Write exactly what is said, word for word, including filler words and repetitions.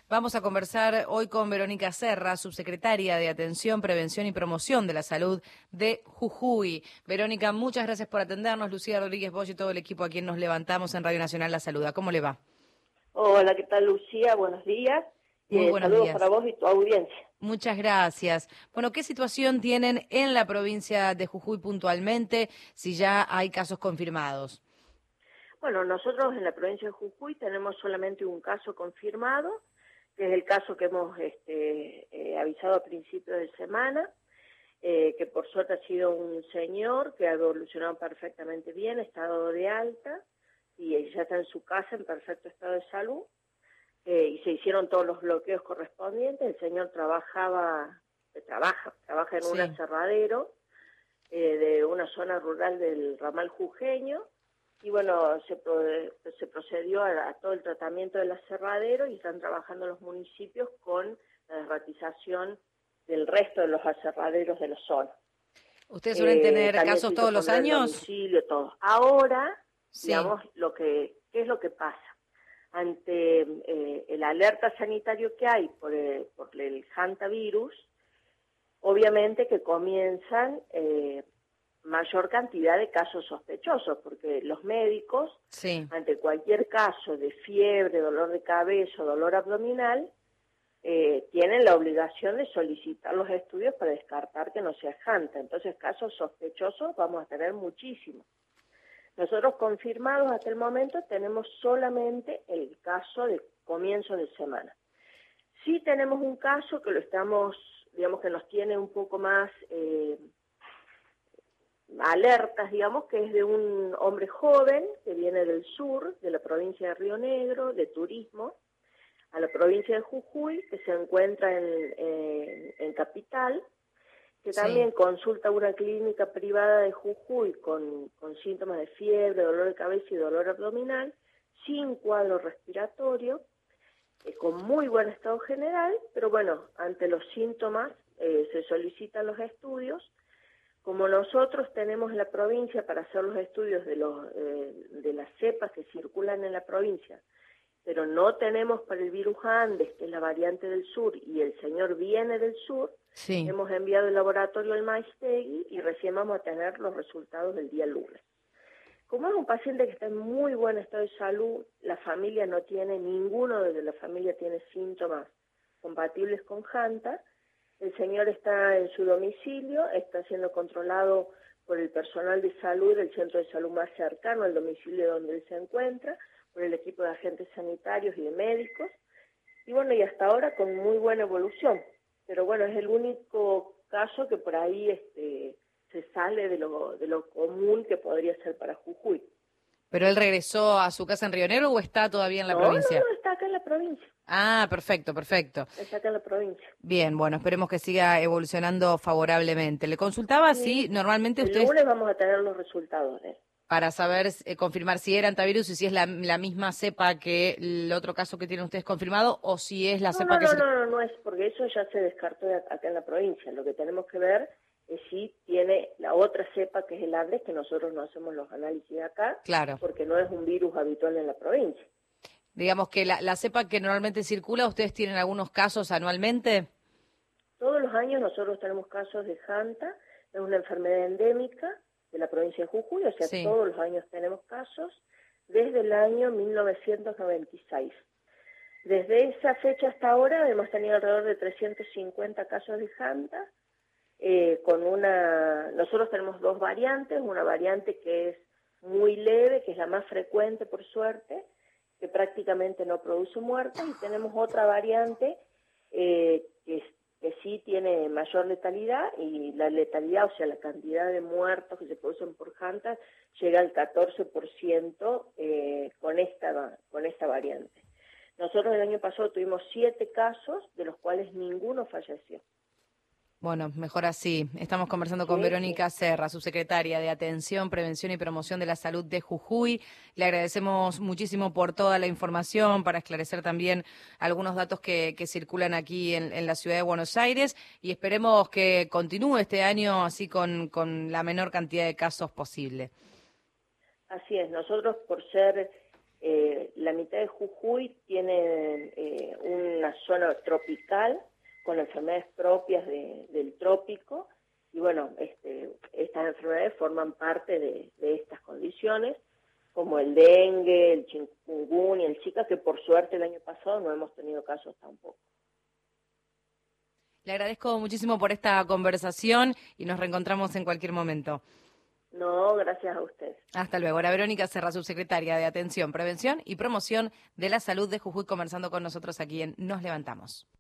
Vamos a conversar hoy con Verónica Serra, subsecretaria de Atención, Prevención y Promoción de la Salud de Jujuy. Verónica, muchas gracias por atendernos. Lucía Rodríguez Bosch y todo el equipo a quien nos levantamos en Radio Nacional La Saluda. ¿Cómo le va? Hola, ¿qué tal, Lucía? Buenos días. Muy Eh, buenos saludos días. para vos y tu audiencia. Muchas gracias. Bueno, ¿qué situación tienen en la provincia de Jujuy puntualmente, si ya hay casos confirmados? Bueno, nosotros en la provincia de Jujuy tenemos solamente un caso confirmado, que es el caso que hemos este, eh, avisado a principios de semana, eh, que por suerte ha sido un señor que ha evolucionado perfectamente bien, está dado de alta y ya está en su casa en perfecto estado de salud. Eh, y se hicieron todos los bloqueos correspondientes. El señor trabajaba, eh, trabaja, trabaja en Sí. un aserradero eh, de una zona rural del ramal jujeño, y bueno, se, pro, se procedió a, a todo el tratamiento del aserradero y están trabajando los municipios con la desratización del resto de los aserraderos de la zona. ¿Ustedes suelen Eh, tener también casos se hizo todos los poner el años? domicilio, todo. Ahora, Sí. digamos, lo que, ¿qué es lo que pasa? Ante eh, el alerta sanitario que hay por el, por el hantavirus, obviamente que comienzan eh, mayor cantidad de casos sospechosos, porque los médicos, Sí. ante cualquier caso de fiebre, dolor de cabeza o dolor abdominal, eh, tienen la obligación de solicitar los estudios para descartar que no sea hanta. Entonces, casos sospechosos vamos a tener muchísimos. Nosotros confirmados hasta el momento tenemos solamente el caso de comienzo de semana. Sí tenemos un caso que lo estamos, digamos que nos tiene un poco más eh, alertas, digamos, que es de un hombre joven que viene del sur, de la provincia de Río Negro, de turismo, a la provincia de Jujuy, que se encuentra en, en, en Capital, que también sí. consulta una clínica privada de Jujuy con, con síntomas de fiebre, dolor de cabeza y dolor abdominal, sin cuadro respiratorio, eh, con muy buen estado general, pero bueno, ante los síntomas eh, se solicitan los estudios. Como nosotros tenemos en la provincia para hacer los estudios de, los, eh, de las cepas que circulan en la provincia, pero no tenemos para el virus Andes, que es la variante del sur, y el señor viene del sur, Sí. hemos enviado el laboratorio al Maistegui y recién vamos a tener los resultados del día lunes. Como es un paciente que está en muy buen estado de salud, la familia no tiene, ninguno de la familia tiene síntomas compatibles con hanta, el señor está en su domicilio, está siendo controlado por el personal de salud del centro de salud más cercano al domicilio donde él se encuentra, por el equipo de agentes sanitarios y de médicos, y bueno, y hasta ahora con muy buena evolución. Pero bueno, es el único caso que por ahí este, se sale de lo, de lo común que podría ser para Jujuy. ¿Pero él regresó a su casa en Río Negro o está todavía en la no, provincia? No, no, está acá en la provincia. Ah, perfecto, perfecto. Está acá en la provincia. Bien, bueno, esperemos que siga evolucionando favorablemente. Le consultaba Sí. si normalmente el ustedes... El lunes vamos a tener los resultados de él. Para saber, eh, confirmar si era hantavirus y si es la, la misma cepa que el otro caso que tienen ustedes confirmado o si es la No, cepa no, que no, se... no, no, no es, porque eso ya se descartó de acá en la provincia. Lo que tenemos que ver es si tiene la otra cepa que es el Andes, que nosotros no hacemos los análisis de acá, Claro. porque no es un virus habitual en la provincia. Digamos que la, la cepa que normalmente circula, ¿ustedes tienen algunos casos anualmente? Todos los años nosotros tenemos casos de hanta, es una enfermedad endémica de la provincia de Jujuy, o sea, Sí. todos los años tenemos casos, desde el año mil novecientos noventa y seis. Desde esa fecha hasta ahora hemos tenido alrededor de trescientos cincuenta casos de hanta, eh, con una, nosotros tenemos dos variantes, una variante que es muy leve, que es la más frecuente por suerte, que prácticamente no produce muertes, y tenemos otra variante eh, que es que sí tiene mayor letalidad, y la letalidad, o sea, la cantidad de muertos que se producen por hanta, llega al catorce por ciento eh, con, esta, con esta variante. Nosotros el año pasado tuvimos siete casos, de los cuales ninguno falleció. Bueno, mejor así. Estamos conversando con Sí, Verónica sí. Serra, subsecretaria de Atención, Prevención y Promoción de la Salud de Jujuy. Le agradecemos muchísimo por toda la información, para esclarecer también algunos datos que, que circulan aquí en, en la ciudad de Buenos Aires, y esperemos que continúe este año así con, con la menor cantidad de casos posible. Así es, nosotros por ser Eh, la mitad de Jujuy tiene eh, una zona tropical con enfermedades propias de, del trópico, y bueno, este, estas enfermedades forman parte de, de estas condiciones, como el dengue, el chikungunya, el zika, que por suerte el año pasado no hemos tenido casos tampoco. Le agradezco muchísimo por esta conversación y nos reencontramos en cualquier momento. No, gracias a ustedes. Hasta luego. Era Verónica Serra, subsecretaria de Atención, Prevención y Promoción de la Salud de Jujuy, conversando con nosotros aquí en Nos Levantamos.